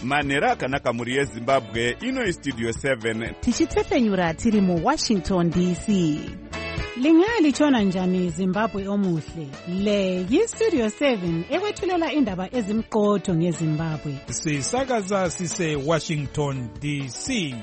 manhero akanaka mhuri yezimbabwe. Ino istudio 7 tichitefenyura tiri muWashington DC. Lingalitshona njani Zimbabwe omuhle? Le yistudio 7 ekwethulela indaba ezimqotho ngeZimbabwe. Sisakaza sise Washington DC.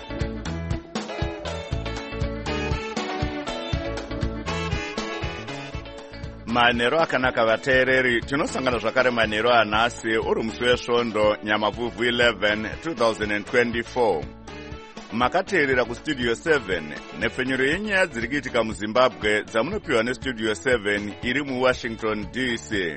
manhero akanaka vateereri, tinosangana zvakare manhero anhasi uri musi wesvondo nyamavhuvhu 11 2024. makateerera kustudio 7 nepfenyuro yenyaya dziri kuitika muzimbabwe dzamunopiwa nestudio 7 iri muwashington DC.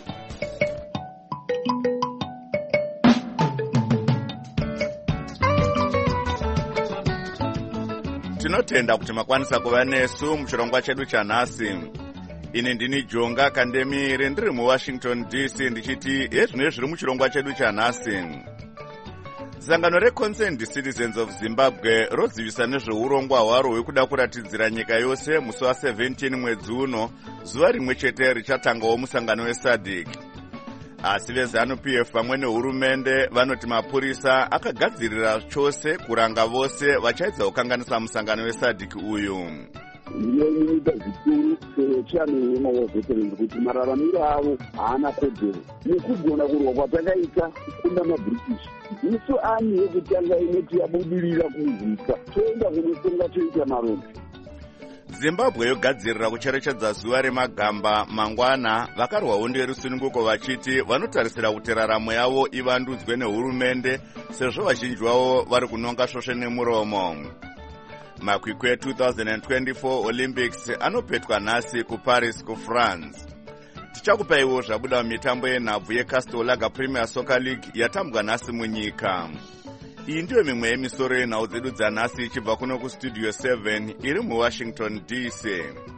tinotenda kuti makwanisa kuva nesu muchirongwa chedu chanhasi. ini ndini Jonga Kandemire ndiri muWashington DC ndichiti hezvino zviri muchirongwa chedu chanhasi. Sangano reConcerned Citizens of Zimbabwe rozivisa nezveurongwa hwaro hwekuda kuratidzira nyika yose musi wa17 mwedzi uno, zuva rimwe chete richatangawo musangano weSADC. Asi veZANU-PF pamwe nehurumende vanoti mapurisa akagadzirira chose kuranga vose vachaedza kukanganisa musangano weSADC uyu. Inoita zvikuru chano wemaveterans kuti mararamiro avo haana kodzero nekugona kurwa kwatakaita kunda maBritish. Isu ani yekutanga inoti yabudirira kumuzika toenda kunotonga toita maronda. Zimbabwe yogadzirira kucherechedza zuva remagamba mangwana. Vakarwawo nderusununguko vachiti vanotarisira kuti raramo yavo ivandudzwe nehurumende sezvo vazhinji vavo vari kunonga svosve nemuromo. Makwikwi 2024 Olympics anopetwa nhasi kuParis kuFrance. Tichakupaiwo zvabuda mumitambo yenhabvu yeCastel Lager Premier Soccer League yatambwa nhasi munyika. Iyi ndiyo mimwe yemisoro yenhau dzedu dzanhasi ichibva kuno kustudio 7 iri muWashington DC.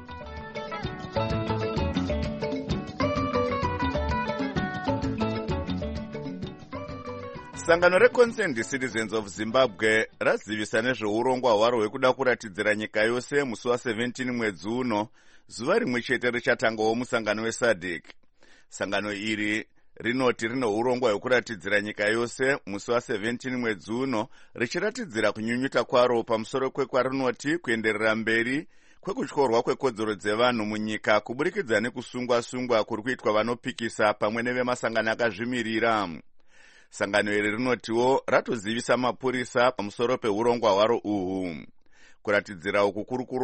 Sangano reConcerned Citizens of Zimbabwe razivisa nezveurongwa hwaro hwekuda kuratidzira nyika yose musi wa17 mwedzi uno, zuva rimwe chete richatangawo musangano weSADC. Sangano iri rinoti rine urongwa hwekuratidzira nyika yose musi wa17 mwedzi uno, richiratidzira kunyunyuta kwaro pamusoro kwekwarinoti kuenderera mberi kwekutyorwa kwekodzero dzevanhu munyika kuburikidza nekusungwa-sungwa kuri kuitwa vanopikisa pamwe nevemasangano akazvimirira. Sangano iri rinotiwo ratozivisa mapurisa pamusoro peurongwa hwaro uhu. Kuratidzira uku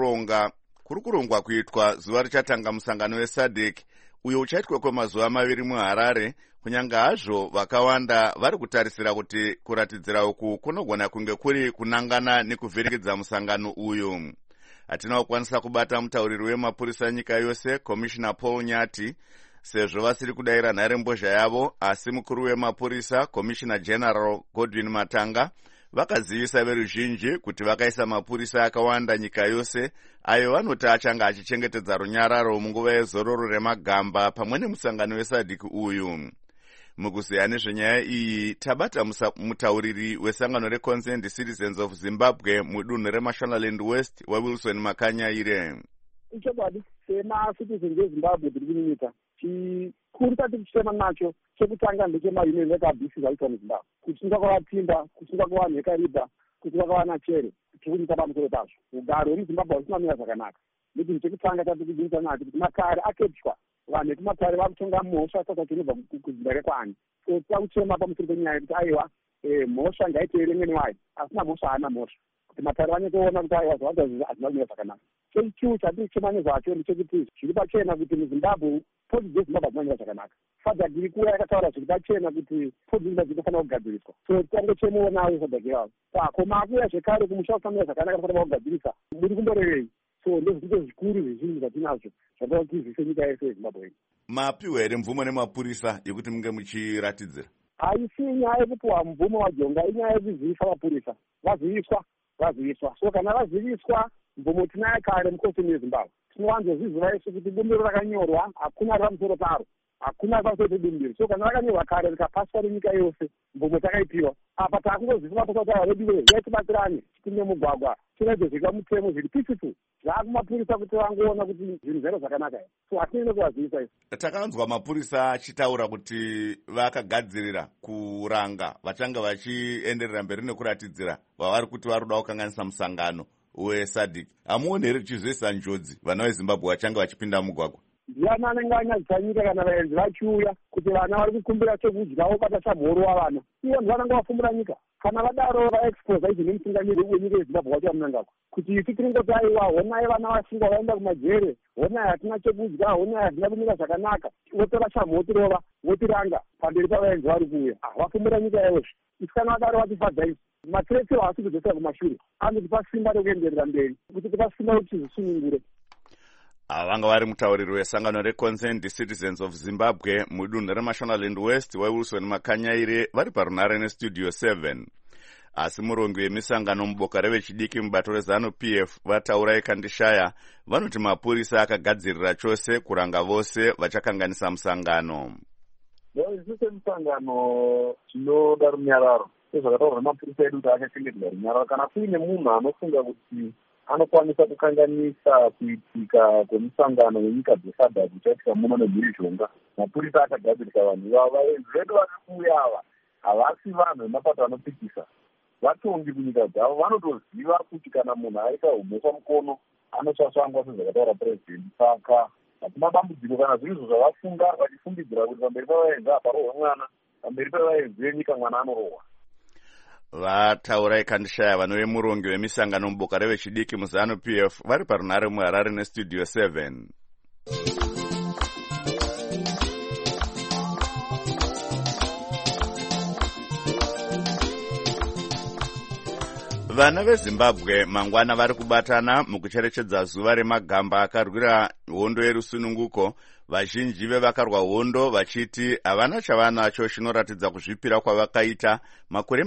kuri kurongwa kuitwa zuva richatanga musangano weSADC uyo uchaitwa kwemazuva 2 muHarare, kunyanga hazvo vakawanda vari kutarisira kuti kuratidzira uku kunogona kunge kuri kunangana nekuvhiringidza musangano uyu. Hatina kukwanisa kubata mutauriri wemapurisa nyika yose, Commissioner Paul Nyati, sezvo vasiri kudayira nharembozha yavo, asi mukuru wemapurisa Commissioner General Godwin Matanga vakazivisa veruzhinji kuti vakaisa mapurisa akawanda nyika yose ayo vanoti achanga achichengetedza runyararo munguva yezororo remagamba pamwe nemusangano weSADC uyu. Mukuziya nezvenyaya iyi tabata mutauriri wesangano reConcerned Citizens of Zimbabwe mudunhu reMashonaland West waWilson Makanyaire. Ichobadi semacitizens eZimbabwe tiri kunyika chikuru tati tichitema nacho chekutanga ndechemaunion ekabhisi aitwa muZimbabwe, kusunga kwavatimba, kusunga kwavanhu vekariba, kusunga kwavana chere, tiri kunyika pamusoro pazvo. Ugaro hwemuZimbabwe husina kumira zvakanaka. Nditi chekutanga tati kudzidzisa nacho kuti makare akepchwa vanhu vekumakare vakutonga mhosva saka tinobva kuzimbare kwani. So takuchema pamusoro penyaya yekuti aiwa mhosva ngaiteerengwe newayo, asina mhosva haana mhosva. Kuti makare vanyotoona kuti aiwa zvavanga hazvina kumira zvakanaka. Chechichiwo chatiri kuchema nezvacho ndechekuti zviri pachena kuti muZimbabwe poti dzeZimbabwe hadzimira zvakanaka. SADC iri kuuya yakataura zviri pachena kuti poti dzinofanira kugadziriswa. So tangochemuonawo SADC yavo. Saka makuya zvekare kumusha kusamira zvakanaka kufanira kugadzirisa. Muri kumborevei? So ndezvito zvikuru zvizhinji zvatinazvo zvakautizise nyika yese yeZimbabwe. Mapiwa here mvumo nemapurisa yekuti munge muchiratidzira? Haisi nyaya yekupiwa mvumo waJonga, inyaya yekuzivisa mapurisa. Vaziviswa. So kana vaziviswa mvumo tinayo kare mukosi yeZimbabwe. Tinowanzoziziva isu kuti bumbiro rakanyorwa hakuna pamusoro paro. hakuna pasoite dumbiri. So kana rakanyorwa kare rikapaswa nenyika yose mbomwe takaipiwa apa takungozvifuna pasatara redu we yaitibatirane tipinde mugwagwa tinoite zvekamutemo zviri peaceful zvaakumapurisa kuti vangoona kuti zvinhu zvaita zvakanaka here. So hatinenge kuvazivisa izvo. Takanzwa mapurisa achitaura kuti vakagadzirira kuranga vachanga vachienderera mberi nekuratidzira vavari kuti vari kuda kukanganisa musangano weSADC. Hamuoni here chizoisa njodzi vana veZimbabwe vachanga vachipinda mugwagwa? Ndiani anenge anyadzisa nyika kana vaenzi vachiuya kuti vana vari kukumbira chekudya vobata chamhoro wavana ivo ndivanenge vafumura nyika. Kana vadaro vaexposa izvi nemutungamiri wenyika yeZimbabwe wacho vamunangako kuti isi tiringoti aiwa honai vana vasungwa vaenda kumajere, honai hatina chekudya, honai hatina kunyika zvakanaka, votora chamhotirova votiranga pamberi pavaenzi vari kuuya vafumura nyika yavozvo. Isi kana vadaro vatifadza isi matiretero haasi kudzosera kumashure anotipa simba rekuenderera mberi kuti tipa simba kuti tizosunungure. Vanga vari mutauriri wesangano reConcerned Citizens of Zimbabwe mudunhu reMashonaland West waWilson Makanyaire vari parunare neStudio 7. Asi murongi wemisangano muboka revechidiki mubato reZANU-PF vataura Kandishaya vanoti mapurisa akagadzirira chose kuranga vose vachakanganisa musangano. Isi semusangano tinoda runyararo sezvakataurwa nemapurisa edu kuti akachengetedza runyararo. Kana kuine munhu anofunga kuti anokwanisa kukanganisa kuitika kwemusangano wenyika dzeSADC uchaitika muno nemhirizhonga, mapurisa akagadzirisa vanhu ivava. Vaenzi vedu vari kuuya ava havasi vanhu vemapato anopikisa, vatongi kunyika dzavo. Vanotoziva kuti kana munhu aita umhesa mukono anochasvangwa sezvakataura purezidendi. Saka hatina dambudziko kana zvinhu izvo zvavafunga vachifungidzira kuti pamberi pavaenzi aparohwa mwana, pamberi pavaenzi venyika mwana anorohwa. Vataura Kandishaya vanove murongi wemisangano muboka revechidiki muZANU-PF vari parunare muHarare neStudio 7. Vana veZimbabwe mangwana vari kubatana mukucherechedza zuva remagamba akarwira hondo yerusununguko. Vazhinji vevakarwa hondo vachiti havana chavanacho chinoratidza kuzvipira kwavakaita makore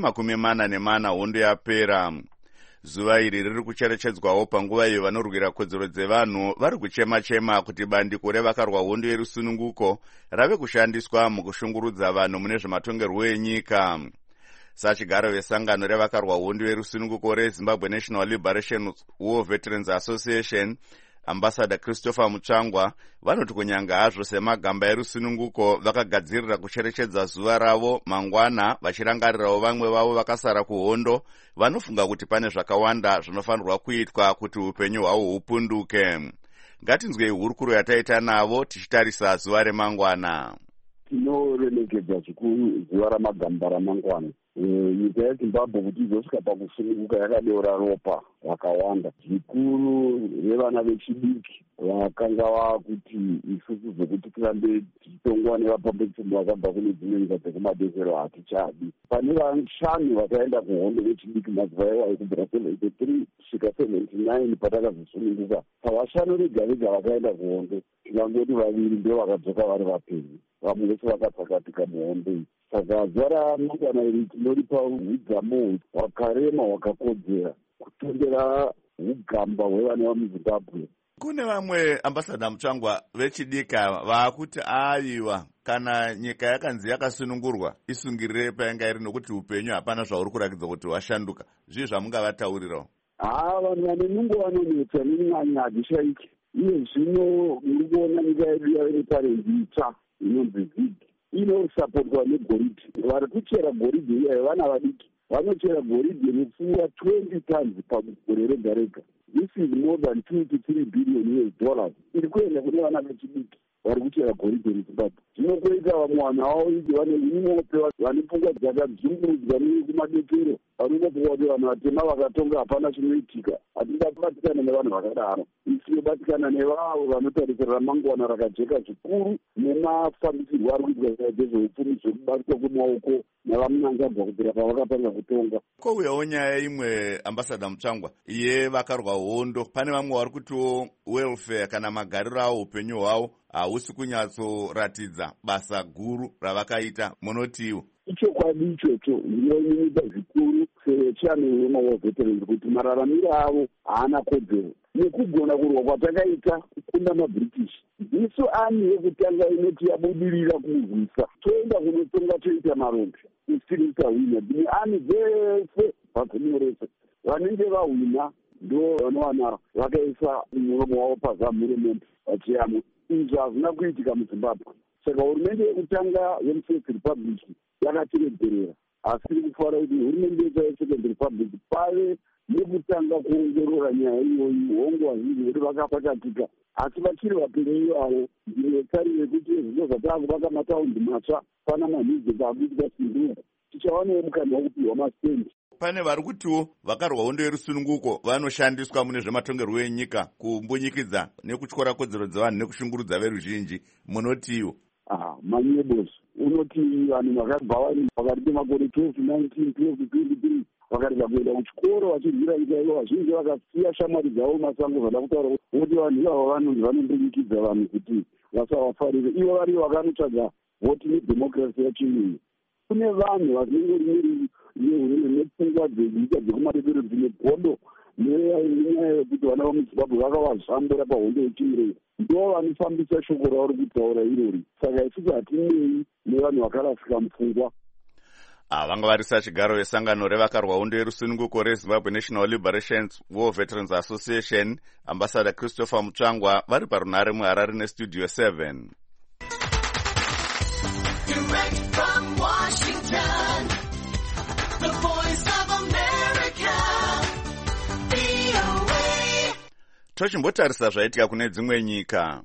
44 hondo yapera. Zuva iri riri kucherechedzwawo panguva iyo vanorwira kodzero dzevanhu vari kuchema-chema kuti bandiko revakarwa hondo yerusununguko rave kushandiswa mukushungurudza vanhu mune zvematongerwo enyika. Sachigaro vesangano revakarwa hondo yerusununguko reZimbabwe National Liberation War Veterans Association, Ambassador Christopher Mutsvangwa vanoti kunyanga hazvo semagamba erusununguko vakagadzirira kucherechedza zuva ravo mangwana vachirangarirawo vamwe vavo vakasara kuhondo, vanofunga kuti pane zvakawanda zvinofanirwa kuitwa kuti upenyu hwavo hupunduke. Ngatinzwei hurukuro yataita navo tichitarisa zuva remangwana. Tinoremekedza zvikuru zuva ramagamba ramangwana. Nyika yeZimbabwe kuti izosvika pakusununguka yakadeura ropa vakawanda zvikuru revana vechidiki vakanga vakuti isusu zvokuti tirambe tichitongwa nevapambepfumo vakabva kune dzimwe nyika dzekumadesero hatichadi. Pane vashanu vakaenda kuhondo vechidiki mazuva iwayo kubvira 73 kusvika 79 patakazosununguka. Pavashanu vega vega vakaenda kuhondo tikangoti vaviri ndo vakadzoka vari vapenyu, vamwe vese vakatsakatika muhondo iyi. Saka zuva ramangwana iri tinoripa hudzamu hwakarema hwakakodzera kutondera hugamba hwevana vemuZimbabwe. Kune vamwe Ambassador Mutsvangwa vechidika vaakuti aiwa kana nyika yakanzi yakasunungurwa isungirire payanga iri nokuti upenyu hapana zvauri kurakidza kuti hwashanduka. Zvii zvamungavataurirawo? Vanhu vane nungo vanonetsa nenyanya hadishaiki. Iye zvino muri kuona nyika yedu yave neparenzi itsva inonzi ZIG inosapotwa negoridhe. Vari kuchera goridhe iyayo vana vadiki vanochera goridhe nepfuura 20 tons pagore rega rega. This is more than 2 to 3 billion US $. Iri kuenda kune vana vechidiki vari kuchera goridhe muZimbabwe. Zvinokuita vamwe vanhu avo idi vane imope vane pfungwa dzakadzungurudzwa nekumadekero vanonofunga kuti vanhu vatema vakatonga hapana chinoitika. Hatingabatikana nevanhu vakadaro. Tinobatikana nevavo vanotarisira ramangwana rakajeka zvikuru nemafambisirwo ari kuitwa zvezveupfumi zvekubatwa kwemaoko navamunangagwa kubvira pavakatanga kutonga. Kouyawo nyaya imwe Ambassador Mutsvangwa yevakarwa hondo. Pane vamwe vari kutiwo welfare kana magariro avo upenyu hwavo hausi kunyatsoratidza basa guru ravakaita. Munotiwo ichokwadi ichocho ndinonyunyuta zvikuru sechairman weMawar Veterans kuti mararamiro avo haana kodzero. nekugona kurwa kwatakaita kukunda mabritish. Isu ani yekutanga inoti yabudirira kumurwisa, toenda kunotonga toita marombe usiri tahwina. Dzimwe ani dzese pagumi rese vanenge vahwina ndo vanowana vakaisa muromo wavo pazamuremende vachiyamo. Izvi hazvina kuitika muZimbabwe. Saka hurumende yekutanga yemuSecond Republic yakatiregerera, asi tiri kufara kuti hurumende yeSecond Republic pave nekutanga kuongorora nyaya iyoyi. Hongu hazvinzi kuti vakapakatika, asi vachiri vapenyu ivavo ndine tariro yekuti zvino zvatavakuvaka mataundi matsva pana manhizi akuitika sindura tichawanewo mukana wekupiwa mastendi. Pane vari kutiwo vakarwa hondo yerusununguko vanoshandiswa mune zvematongerwo enyika kumbunyikidza nekutyora kodzero dzevanhu nekushungurudza veruzhinji. Munotiwo? Manyebos unoti vanhu vakabva pakati pemakore 12, 19, 12, 23 vakarega kuenda kuchikoro vachirwira nyika iyo. Vazhinji vakasiya shamwari dzavo masango zvada kutaura kuti vanhu ivavo vanonzi vanombunyikidza vanhu kuti vasavafarire. Ivo varivo vakanotsvaga voti nedhemokirasi yachiyungu. Kune vanhu vazinenge nepfungwa dzenyika dzekumadedero dzine godo nenyaya yekuti vana vamuZimbabwe vakavazvambura pahondo yechingirei, ndo vanofambisa shoko ravo rikutaura irori. Saka isusu hatinei nevanhu vakarasika mupfungwa. Vanga varisa chigaro vesangano revakarwa hondo yerusununguko reZimbabwe National Liberation War Veterans Association, Ambassador Christopher Mutsvangwa, vari parunhare muHarare neStudio 7. Direct from Washington, the voice of America, VOA. Tochimbotarisa zvaitika kune dzimwe nyika.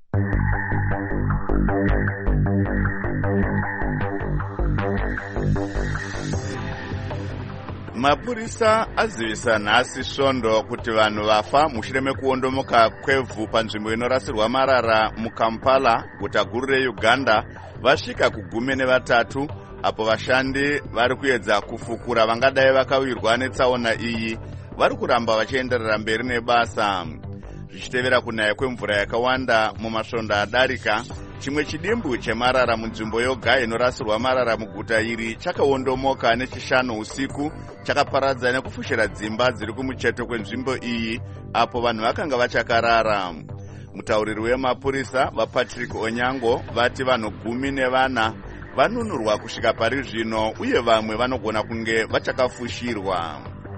Mapurisa azivisa nhasi svondo kuti vanhu vafa mushure mekuondomoka kwevhu panzvimbo inorasirwa marara muKampala, guta guru reUganda, vasvika ku13, apo vashandi vari kuedza kufukura vangadai vakawirwa netsaona iyi vari kuramba vachienderera mberi nebasa. Zvichitevera kunaya kwemvura yakawanda mumasvondo adarika, chimwe chidimbu chemarara munzvimbo yoga inorasirwa marara muguta iri chakaondomoka nechishanu usiku, chakaparadza nekufushira dzimba dziri kumucheto kwenzvimbo iyi apo vanhu vakanga vachakarara. Mutauriri wemapurisa vaPatrick Onyango vati vanhu 14 vanunurwa kusvika pari zvino uye vamwe vanogona kunge vachakafushirwa.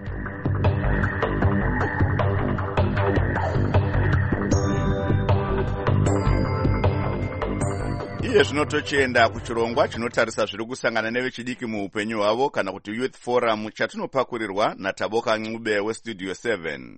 Iye zvino tochienda kuchirongwa chinotarisa zviri kusangana nevechidiki muupenyu hwavo kana kuti Youth Forum, chatinopakurirwa naTaboka Ncube weStudio 7.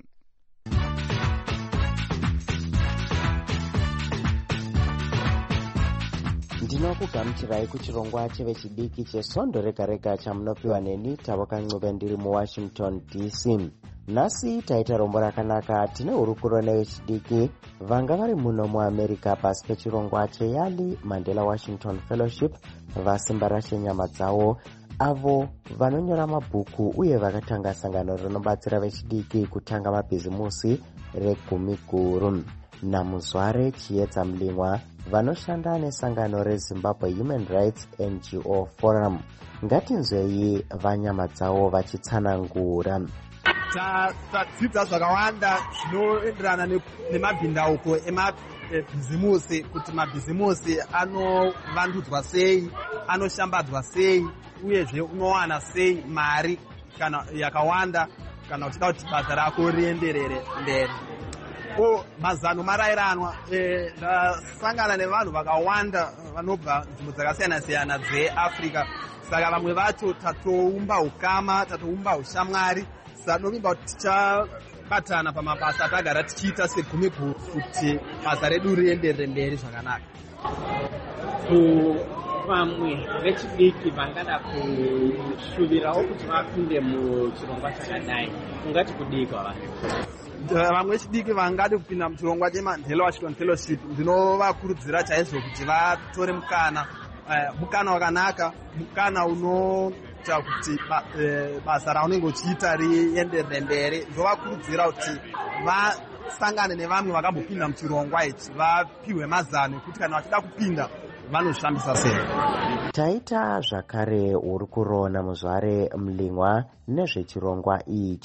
Ndinokugamuchirai kuchirongwa chevechidiki chesvondo rega rega chamunopiwa neni Taboka Ncube ndiri muWashington DC. Nhasi taita rombo rakanaka. Tine hurukuro nevechidiki vanga vari muno muAmerica pasi pechirongwa cheYali Mandela Washington Fellowship, vasimba rashe nyama dzavo, avo vanonyora mabhuku uye vakatanga sangano rinobatsira vechidiki kutanga mabhizimusi regumi guru. Namuzware Chiedza Mlingwa vanoshanda nesangano reZimbabwe Human Rights NGO Forum. Ngatinzwei vanyama dzavo vachitsanangura. Tadzidza zvakawanda zvinoenderana nemabhindauko emabhizimusi, kuti mabhizimusi anovandudzwa sei, anoshambadzwa sei, uyezve unowana sei mari kana yakawanda kana uchida kuti basa rako rienderere mberi. Mazano marairanwa, ndasangana nevanhu vakawanda vanobva nzvimbo dzakasiyana siyana dzeAfrica. Saka vamwe vacho tatoumba ukama, tatoumba ushamwari, sanovimba kuti tichabatana pamabasa tagara tichiita segumi guru kuti basa redu rienderere mberi zvakanaka. Vamwe vechidiki vangada kushuvirawo kuti vapinde muchirongwa chakadai, ungati kudii kwavari? Vamwe vechidiki vangada kupinda muchirongwa cheMandela Washington Fellowship, ndinovakurudzira chaizvo kuti vatore mukana wakanaka, mukana unoita kuti basa raunenge uchiita rienderere mberi. Ndovakurudzira kuti vasangane nevamwe vakambopinda muchirongwa ichi, vapiwe mazano ekuti kana vachida kupinda vanoshandisa sei. Taita zvakare hurukuro naMuzware Mlingwa nezvechirongwa ichi.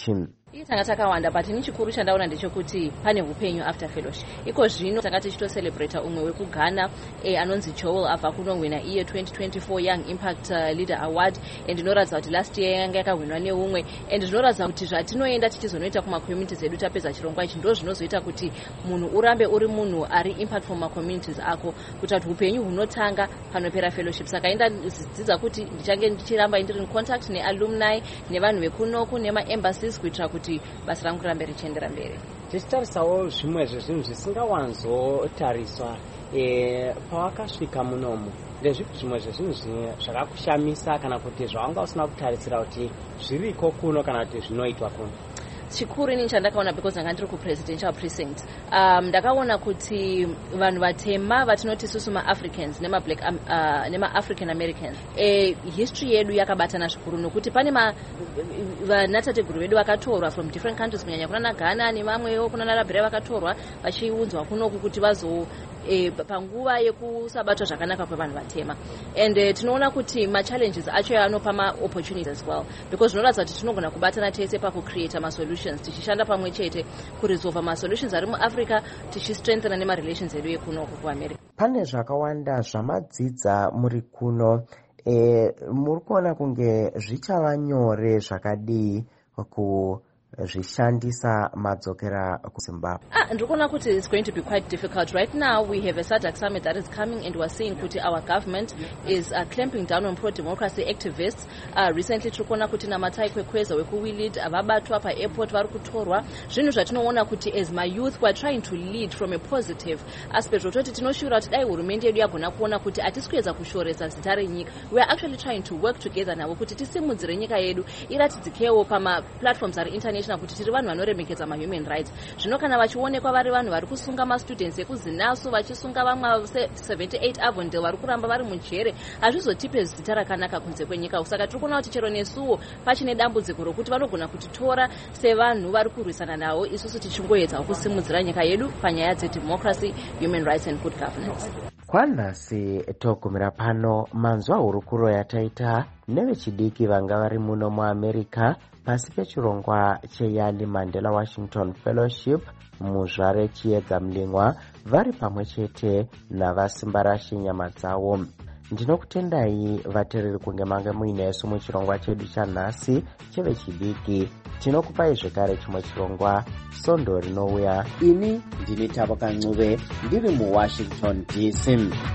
tanga takawanda but ini chikuru chandaona ndechekuti pane upenyu after fellowship. Iko zvino tanga tichitocelebrata umwe wekughana anonzi Joel abva kunowina iye 2024 Young Impact Leader Award, and inoratidza kuti last year yanga yakawinwa neumwe, and zvinoratidza kuti zvatinoenda tichizonoita kumacommunities edu tapedza chirongwa ichi ndo zvinozoita kuti munhu urambe uri munhu ari impact for macommunities ako, kuita kuti upenyu hunotanga panopera fellowship. Saka indadzidzidza kuti ndichange ndichiramba ndiri in contact nealumni nevanhu vekunoku nemaembassies kuitira kuti basa rangu rirambe richiendera mberi. tichitarisawo zvimwe zvezvinhu zvisingawanzotariswa pawakasvika munomu, ndezvipi zvimwe zvezvinhu zvakakushamisa kana kuti zvawanga usina kutarisira kuti zviriko kuno kana kuti zvinoitwa kuno? Chikuru ini chandakaona because ndanga ndiri kupresidential precinct, ndakaona kuti vanhu vatema vatinoti isusu maafricans nema-african americans, history yedu yakabatana zvikuru nokuti pane vanatateguru vedu vakatorwa from different countries, kunyanya kuna Ghana nevamwewo kuna Liberia vakatorwa vachiunzwa kunoku kuti vazo panguva yekusabatwa zvakanaka kwevanhu vatema, and tinoona kuti ma-challenges acho anopa ma-opportunities as well, because zvinoratidza kuti tinogona kubatana tese pakucreata ma-solutions tichishanda pamwe chete kuresolva ma-solutions ari muAfrica tichistrengthena nema-relations edu ekunoku kuAmerica. Pane zvakawanda zvamadzidza muri kuno, muri kuona kunge zvichava nyore zvakadii kuzvishandisa madzokera kuZimbabwe? Ndikuona kuti it's going to be quite difficult. Right now we have a SADC summit that is coming, and we're seeing kuti our government is clamping down on pro-democracy activists. Recently turikuona kuti namatai kwekweza wekuwilid vabatwa pa-airport vari kutorwa. Zvinhu zvatinoona kuti as my youth we're trying to lead from a positive aspect, rototi tinoshura kuti dai hurumende yedu yagona kuona kuti hatisi kuedza kushoresa zita renyika. We are actually trying to work together navo kuti tisimudzire nyika yedu iratidzikewo pama-platforms ari international kuti tiri vanhu vanoremekedza ma-human rights. Zvino kana vachionekwa vari vanhu vari kusunga ma-students ekuzinasu vachisunga vamwe 78 Avondale vari kuramba vari mujere, hazvizotipe zita rakanaka kunze kwenyika. Saka tiri kuona kuti chero nesuwo pachine dambudziko rokuti vanogona kutitora sevanhu vari kurwisana navo, isusu tichingoedzawo kusimudzira nyika yedu panyaya dzedemocracy, human rights and good governance. Kwanhasi togumira pano manzwa hurukuro yataita nevechidiki vanga vari muno muAmerica pasi pechirongwa cheYali Mandela Washington Fellowship muzvare chiedza mlingwa vari pamwe chete navasimba rashe nyama dzavo. Ndinokutendai vateereri kunge mange muinesu muchirongwa chedu chanhasi chevechidiki. Tinokupai zvekare chimwe chirongwa Sondo rinouya. Ini ndini Tavoka Ncube ndiri muWashington DC.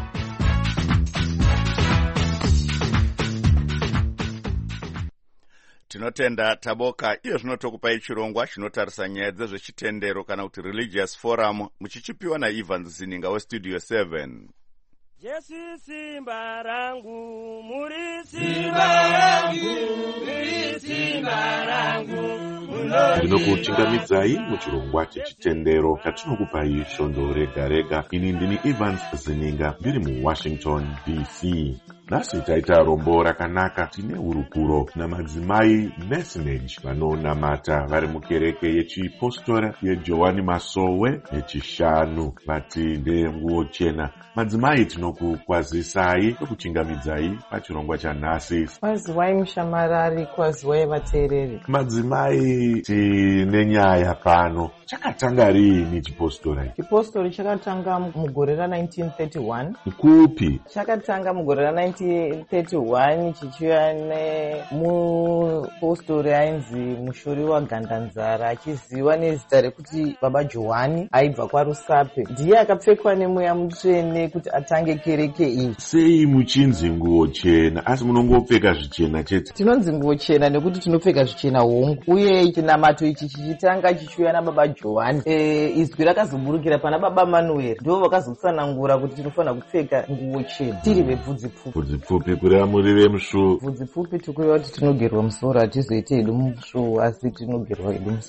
Tinotenda Taboka. Iyo zvinotokupai chirongwa chinotarisa nyaya dzezvechitendero kana kuti religious forum, muchichipiwa naEvans Zininga westudio 7. Jesu simba rangu, muri simba rangu, muri simba rangu. Ndinokuchingamidzai muchirongwa chechitendero chatinokupai Sondo rega rega. Ini ndini Evans Zininga ndiri muWashington DC. Nhasi taita rombo rakanaka. Tine hurukuro namadzimai message vanonamata vari mukereke yechipostora yeJohani Masowe yechishanu vati ndenguo chena. Madzimai tinokukwazisai tokuchingamidzai pachirongwa chanhasi. Kwaziwai mushamarari, kwaziwai vateereri. Madzimai tine nyaya pano. Chakatanga rini chipostori? Chipostori chakatanga mugore ra1931. Kupi? Chakatanga mugore ra1931 chichiuya nemupostori ainzi Mushori waGandanzara, achiziva nezita rekuti Baba Johani, aibva kwaRusape. Ndiye akapfekwa nemweya mutsvene kuti atange kereke iyi. Sei muchinzi nguo chena asi munongopfeka zvichena chete? Tinonzi nguo chena nekuti tinopfeka zvichena hongu, uye chinamato ichi chichitanga chichiuya naBaba Johani. Izwi rakazoburukira pana Baba Manuel, ndivo vakazotsanangura kuti tinofanira kupfeka nguo chena tiri vebvudzi pfupi. Bvudzi pfupi kureva muri vemusvuwo? Bvudzi pfupi tikureva kuti tinogerwa musoro, hatizoite hedu musvuwo asi tinogerwa hedu musoro.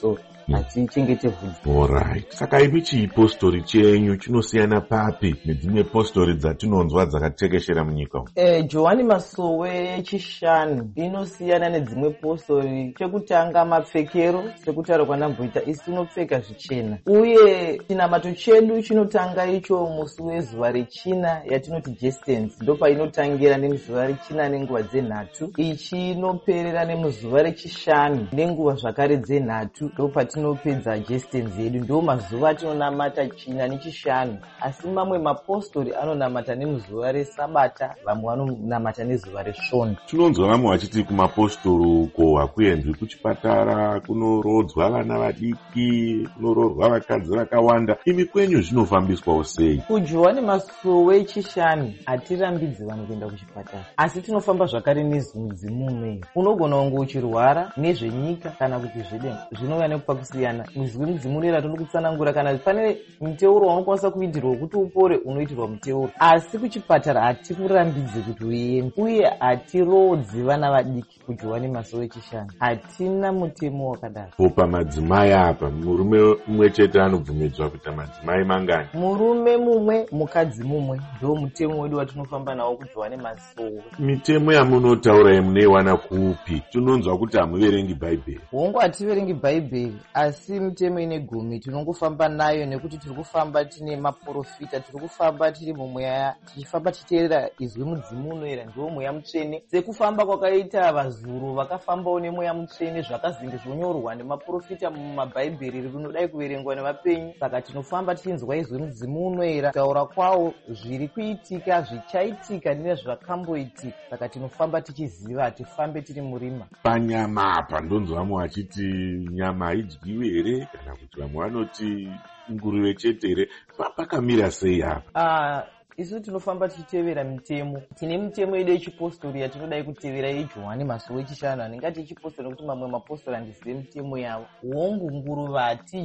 hatichengete vhudzi. Alright. Saka imi chipostori chenyu chinosiyana papi nedzimwe postori dzatinonzwa dzakatekeshera munyika umu? Johani Masowe chishanu inosiyana nedzimwe postori. Chekutanga mapfekero, sekutaura kwandamboita, isi tinopfeka zvichena, uye chinamato chedu chinotanga icho musi wezuva rechina yatinoti jestens, ndopainotangira nemuzuva rechina nenguva dzenhatu, ichi inoperera nemuzuva rechishanu nenguva zvakare dzenhatu, ndopatinopedza jestens yedu. Ndo mazuva atinonamata china nechishanu, asi mamwe mapostori anonamata nemuzuva resabata, vamwe vanonamata nezuva resvondo. Tinonzwa vamwe vachiti kumapostori uko hakuendwi kuchipatara, kunorodzwa vana vadiki, kunorodzwa vakadzi vakawanda. Imi kwenyu zvinofambiswawo sei? Kujohani Masowe chishanu hatirambidzi vanhu kuenda kuchipatara, asi tinofamba zvakare nemudzimume. Unogona kunge uchirwara nezvenyika kana kuti zvedenga, zvinouya nekupa kusiyana. Muzwi mudzimunera tonokutsanangura, kana pane muteuro waunokwanisa kuitirwa kuti upore, unoitirwa muteuro. Asi kuchipatara hatikurambidzi kuti uende, uye hatirodzi vana vadiki. Kujohani Masowe chishanu hatina mutemo wakadaro. Popa madzimai apa, murume mumwe chete anobvumidzwa kuita madzimai mangani? Murume mumwe, mukadzi mumwe, ndo mutemo wedu watinofamba nawo kuJohani Masowe. Mitemo yamunotaura yamunoiwana kupi? Tinonzwa kuti hamuverengi Bhaibheri. Hongu hativerengi Bhaibheri, asi mitemo ine gumi tinongofamba nayo nekuti tiri kufamba tine maprofita, tiri kufamba tiri mumweya, tichifamba tichiteerera izwi mudzimu unoera, ndiwo mweya mutsvene. Sekufamba kwakaita vazuru vakafambawo nemweya mutsvene, zvakazinge zvonyorwa nemaprofita mumabhaibheri rinodai kuverengwa nevapenyu. Saka tinofamba tichinzwa izwi mudzimu unoera, taura kwawo zviri kuitika, zvichaitika nezvakamboitika. Saka tinofamba tichiziva, hatifambe tiri murima. Panyama apa ndonzwa vamwe vachiti nyama haidyiwi here, kana kuti vamwe vanoti nguruve chete here. Pakamira sei apa? Isu tinofamba tichitevera mitemo. Tine mitemo yedu yechipostori yatinodai kutevera yeJohani Masowe chishanu. Handingati yechipostori nekuti mamwe mapostori handizive mitemo yavo. Hongu nguruve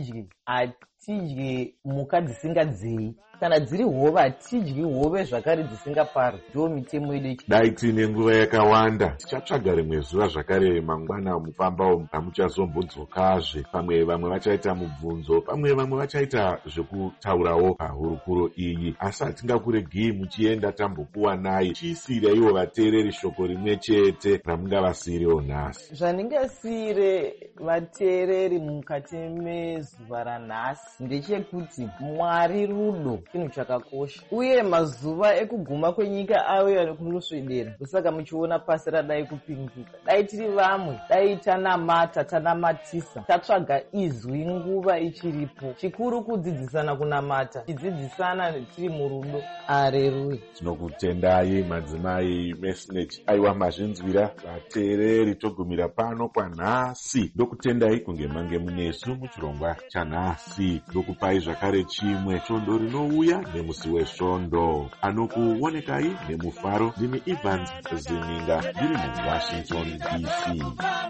hatidyi mhuka dzisingadzei, kana dziri hove hatidyi hove zvakare dzisingapari. Ndo mitemo yedu. Dai tiine nguva yakawanda tichatsvaga rimwe zuva zvakare mangwana mufambawo hamuchazombodzokazve. Pamwe vamwe vachaita mubvunzo, pamwe vamwe vachaita zvekutaurawo pahurukuro iyi, asi hatingakuregei muchienda tambokuwanai chiisira ivo vateereri shoko rimwe chete ramungavasiyiriwo nhasi. Zvandingasiyire vateereri mukati mezuva ranhasi ndechekuti Mwari rudo chinhu chakakosha, uye mazuva ekuguma kwenyika auya nekunosvedera. Saka muchiona pasi radai kupinduka, dai tiri vamwe, dai tanamata, tanamatisa, tatsvaga izwi nguva ichiripo. Chikuru kudzidzisana kunamata, tidzidzisana tiri murudo. Aleluya. Tinokutendai madzimai Mesnech. Aiwa, mazvinzwira vateereri, togumira pano kwanhasi. Ndokutendai kunge mange munesu muchirongwa chanhasi. Ndokupai zvakare chimwe svondo rinouya nemusi wesvondo. Anokuonekai nemufaro, ndini Evans Zininga, ndiri muWashington DC.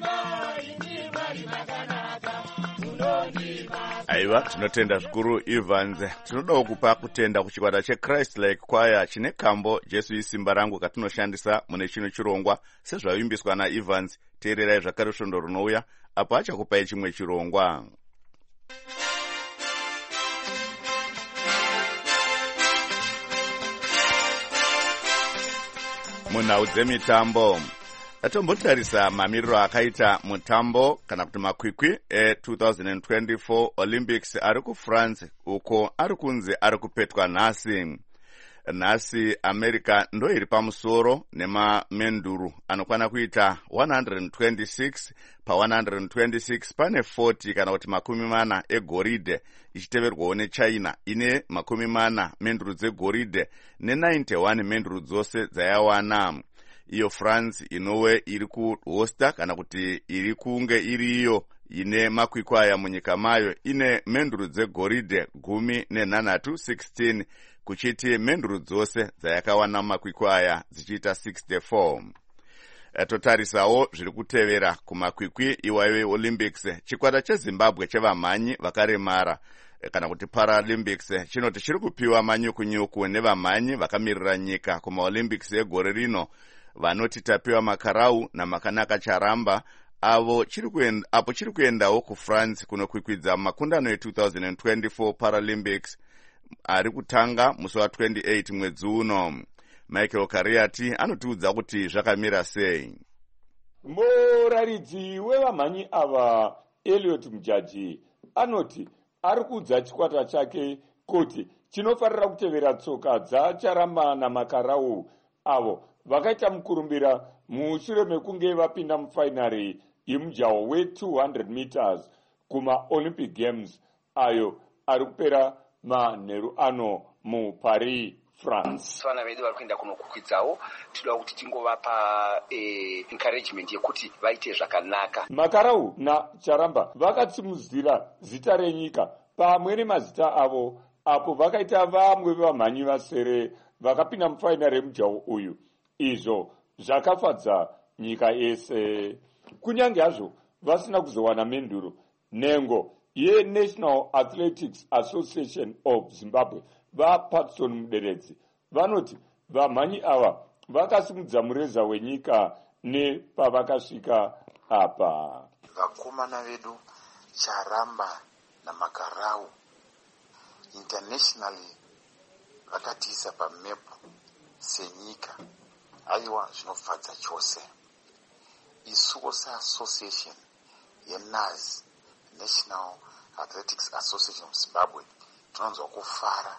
Aiva, tinotenda zvikuru Evans. Tinodawo kupa kutenda kuchikwata cheChrist Like Choir chine kambo Jesu isimba rangu katinoshandisa mune chino chirongwa sezvavimbiswa naEvans. Teererai zvakare svondo rinouya, apo achakupai chimwe chirongwa. Munhau dzemitambo, atombotarisa mamiriro akaita mutambo kana kuti makwikwi e2024 Olympics ari kuFrance, uko ari kunzi ari kupetwa nhasi. Nhasi America ndo iri pamusoro nemamenduru anokwana kuita 126 pa126, pane 40 kana kuti 40 egoridhe, ichiteverwawo neChina ine 40 menduru dzegoridhe ne91 menduru dzose dzayawana. Iyo France inowe iri kuhosta kana kuti iri kunge iriyo ine makwikwi aya munyika mayo, ine menduru dzegoridhe 16, kuchiti menduru dzose dzayakawana makwikwi aya dzichiita 64. Totarisawo zviri kutevera kumakwikwi iwayo Olympics. Chikwata cheZimbabwe chevamhanyi vakaremara kana kuti Paralympics chinoti chiri kupiwa manyukunyuku nevamhanyi vakamirira nyika kumaOlympics egore rino, vanoti tapiwa makarau namakanaka charamba, apo chiri kuendawo kufrance kunokwikwidza makundano e2024 Paralympics ari kutanga musi wa28 mwedzi uno. Michael Kariati anotiudza kuti zvakamira sei. Muraridzi wevamhanyi ava Elliot Mujaji anoti ari kuudza chikwata chake kuti chinofarira kutevera tsoka dzaCharamba naMakarau avo vakaita mukurumbira mushure mekunge vapinda mufainari yemujaho we200 meters kumaOlympic Games ayo ari kupera manheru ano muParis, France. Vana vedu vari kuenda kunokukwidzawo tinoda kuti tingovapa encouragement yekuti vaite zvakanaka. Makarau naCharamba vakatsimudzira zita renyika pamwe nemazita avo apo vakaita vamwe vevamhanyi vasere vakapinda mufainari yemujaho uyu. Izvo zvakafadza nyika yese. Kunyange hazvo vasina kuzowana menduro, nhengo yeNational Athletics Association of Zimbabwe vaPatson Muderedzi vanoti vamhanyi ava vakasimudza mureza wenyika nepavakasvika apa. Vakomana vedu Charamba naMakarau internationally vakatiisa pamepu senyika. Aiwa zvinofadza chose. Isuwo seassociation yeNAZ, National Athletics Association of Zimbabwe, tinonzwa kufara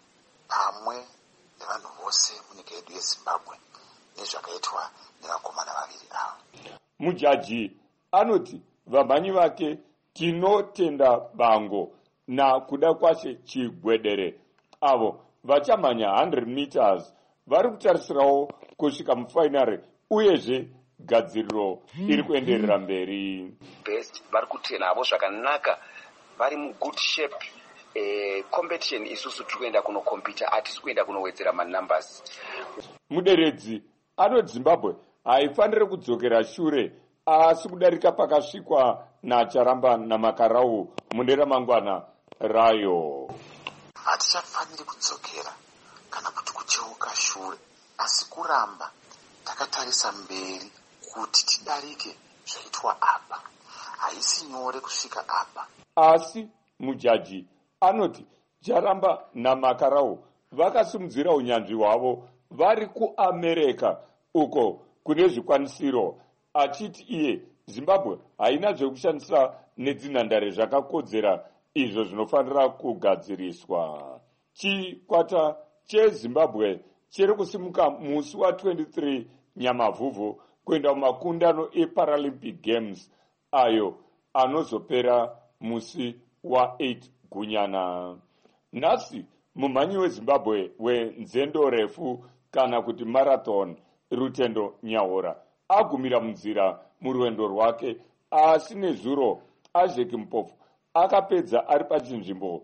pamwe nevanhu vose munyika yedu yeZimbabwe nezvakaitwa nevakomana vaviri ava. Mujaji anoti vamhanyi vake tinotenda bango na kuda kwashe chigwedere avo vachamhanya 100 meters vari kutarisirawo kusvika mufainari uyezve gadziriro iri kuenderera mberi. Best vari kutrena avo zvakanaka, vari mugood shape. Competition isusu tiri kuenda kunokompita, hatisi kuenda kunowedzera manumbers. Muderedzi anoti Zimbabwe haifaniri kudzokera shure asi kudarika pakasvikwa naCharamba naMakarau mune ramangwana rayo. Hatichafaniri kudzokera kana kuti kucheuka shure, asi kuramba takatarisa mberi kuti tidarike zvaitwa apa. Haisi nyore kusvika apa. Asi Mujaji anoti Charamba naMakarau vakasimudzira unyanzvi hwavo vari kuAmerika uko kune zvikwanisiro, achiti iye Zimbabwe haina zvekushandisa nedzinhandare zvakakodzera izvo zvinofanira kugadziriswa. Chikwata cheZimbabwe chiri kusimuka musi wa23 Nyamavhuvhu kuenda mumakundano eParalympic Games ayo anozopera musi wa8 Gunyana. Nhasi mumhanyi weZimbabwe wenzendo refu kana kuti marathon Rutendo Nyahora agumira munzira murwendo rwake, asi nezuro Ajeki Mpofu akapedza ari pachinzvimbo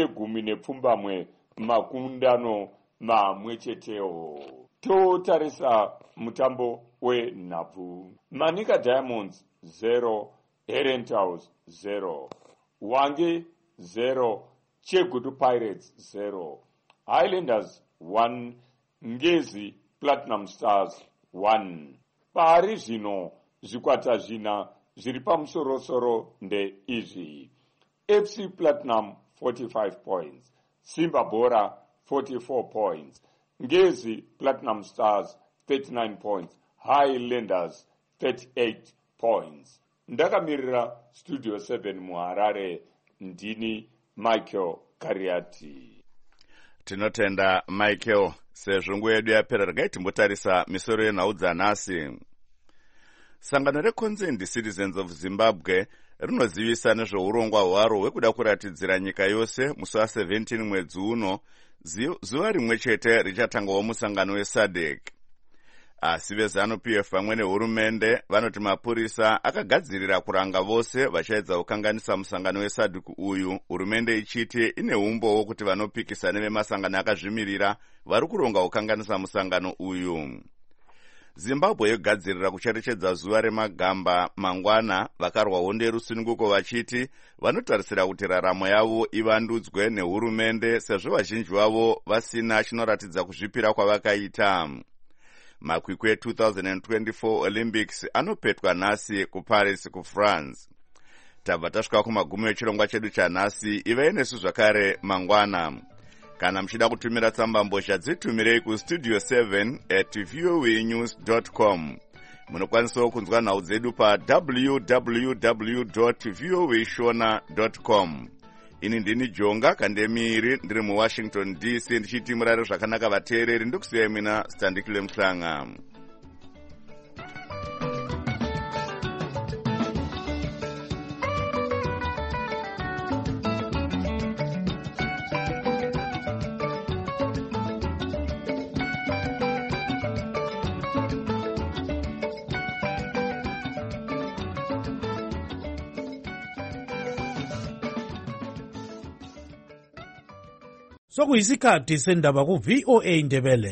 che10 makundano mamwe chetewo. Totarisa mutambo wenhabvu. Manika Diamonds 0, Herentals 0, Wange 0, Chegutu Pirates 0, Highlanders 1, Ngezi Platinum Stars 1. Pari zvino zvikwata zvina zviri pamusorosoro ndeizvi: FC Platinum 45 points, Simba Bora 44 points, Ngezi Platinum Stars 39 points, Highlanders 38 points. Ndakamirira Studio 7 muHarare, ndini Michael Kariati. Tinotenda Michael. Sezvo nguva yedu yapera, regai timbotarisa misoro yenhau dzanhasi. Sangano reConsent Citizens of Zimbabwe rinozivisa nezveurongwa hwaro hwekuda kuratidzira nyika yose musi wa17 mwedzi uno, zuva rimwe chete richatangawo musangano weSADC. Asi vezanu-PF pamwe nehurumende vanoti mapurisa akagadzirira kuranga vose vachaedza kukanganisa musangano weSADC uyu, hurumende ichiti ine umbowo kuti vanopikisa nevemasangano akazvimirira vari kuronga kukanganisa musangano uyu. Zimbabwe yogadzirira kucherechedza zuva remagamba mangwana vakarwa hondo yerusununguko vachiti vanotarisira kuti raramo yavo ivandudzwe nehurumende sezvo vazhinji vavo vasina chinoratidza kuzvipira kwavakaita. makwikwi e2024 olympics anopetwa nhasi kuparis kuFrance. Tabva tasvika kumagumi echirongwa chedu chanhasi. Ivai nesu zvakare mangwana. Kana muchida kutumira tsamba mbozha dzitumirei kustudio 7@voanews.com. Munokwanisawo kunzwa nhau dzedu pa www.voashona.com. Ini ndini Jonga Kandemiri, ndiri muWashington DC, ndichiti murare zvakanaka vateereri. Ndokusiyai mina Standikile Mhlanga. Sokuyisikhathi sendaba ku VOA Ndebele.